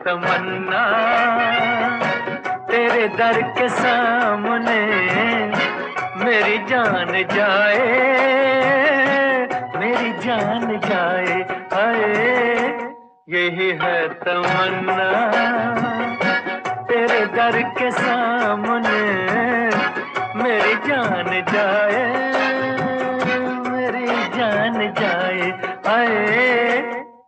तमन्ना तेरे दर के सामने मेरी जान जाए, मेरी जान जाए। हाय यही है तमन्ना तेरे दर के सामने मेरी जान जाए, मेरी जान जाए। हाय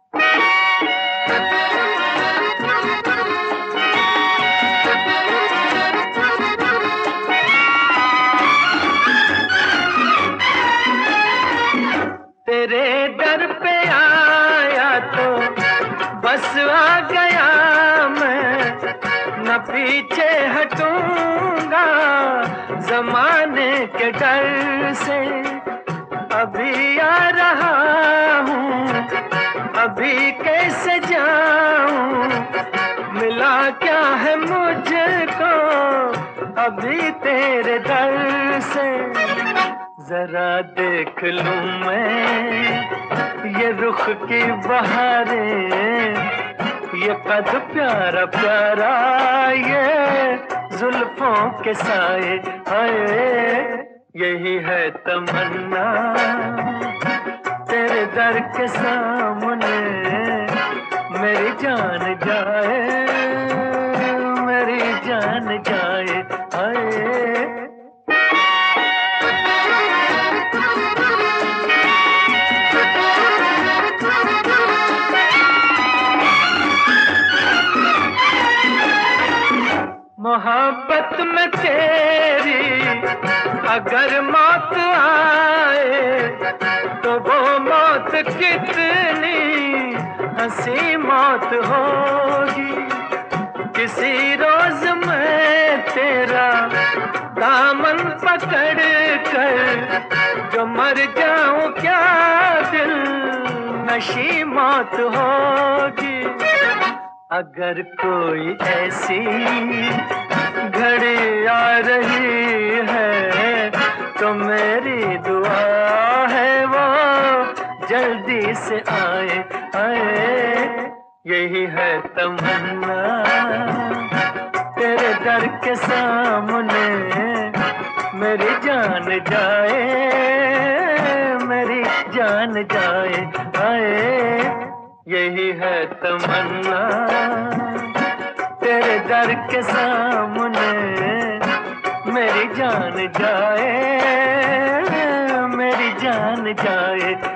तेरे दर पे आया तो बस आ गया मैं, न पीछे हटूंगा जमाने के डर से। अभी आ रहा हूँ, अभी कैसे जाऊं, मिला क्या है मुझको अभी तेरे दर से। जरा देख लूं मैं ये रुख की बहारें, ये कद प्यारा प्यारा ये जुल्फों के साए। हाय यही है तमन्ना तेरे दर के सामने मेरी जान जाए, मेरी जान जाए। हाय मोहब्बत में तेरी अगर मौत आए तो वो मौत कितनी हंसी मौत होगी। किसी रोज मैं तेरा दामन पकड़ कर जो मर जाऊं क्या दिल नशी मौत होगी। अगर कोई ऐसी घड़ी आ रही है तो मेरी दुआ है वो जल्दी से आए। आए यही है तमन्ना तेरे दर के सामने मेरी जान जाए, मेरी जान जाए। आए यही है तमन्ना तेरे दर के सामने मेरी जान जाए, मेरी जान जाए।